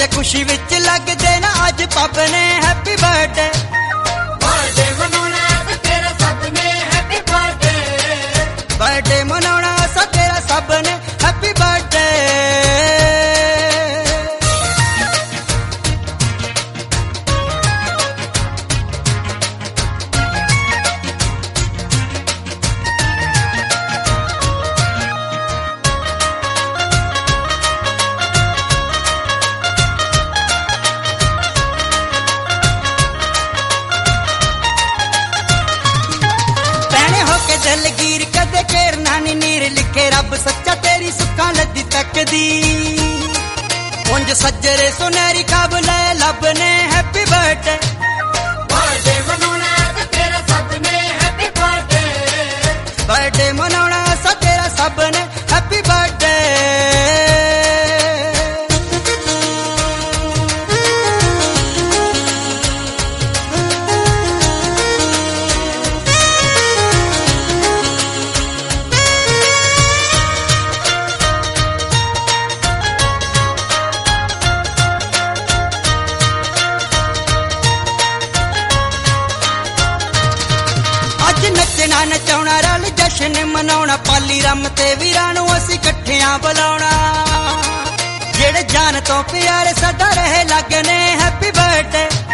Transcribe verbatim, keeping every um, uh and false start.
ਜੇ ਖੁਸ਼ੀ ਵਿੱਚ ਲੱਗਦੇ ਨਾ ਅੱਜ ਪੱਬ ਨੇ ਹੈਪੀ ਬਰਥਡੇ ਬਰਥਡੇ ਮਨਾਉਣਾ ਅਸਾਂ ਤੇਰਾ ਸਭ ਨੇ ਹੈਪੀ ਬਰਥਡੇ ਬਰਥਡੇ ਮਨਾਉਣਾ ਅਸਾਂ ਤੇਰਾ ਸਭ ਨੇ ਹੈਪੀ ਬਰਥਡੇ ਦਲਗੀਰ ਕਦੇ ਘੇਰਨਾ ਨੀ ਨੀਰ ਲਿਖੇ ਰੱਬ ਸੱਚਾ ਤੇਰੀ ਸੁੱਖਾਂ ਲੱਦੀ ਤੱਕਦੀ ਉਂਝ ਸੱਜਰੇ ਸੁਨਹਿਰੀ ਖਾਬ ਲੈ ਲੱਭ ਨੇ ਹੈਪੀ ਬਰਥਡੇ ਬਰਥਡੇ ਮਨਾਉਣਾ ਅਸਾਂ ਤੇਰਾ ਸਭ ਨੇ ਹੈਪੀ ਬਰਥਡੇ ਬਰਥਡੇ ਮਨਾਉਣਾ ਅਸਾਂ ਤੇਰਾ ਸਭ ਨੇ ਹੈਪੀ ਬਰਥਡੇ ਨੱਚਣਾ ਨਚਾਉਣਾ ਰਲ ਜਸ਼ਨ ਮਨਾਉਣਾ ਪਾਲੀ ਰਮ ਤੇ ਵੀਰਾਂ ਨੂੰ ਅਸੀਂ ਇਕੱਠਿਆਂ ਬੁਲਾਉਣਾ ਜਿਹੜੇ ਜਾਨ ਤੋਂ ਪਿਆਰੇ ਸਦਾ ਰਹੇ ਲੱਗਨੇ ਹੈਪੀ ਬਰਥਡੇ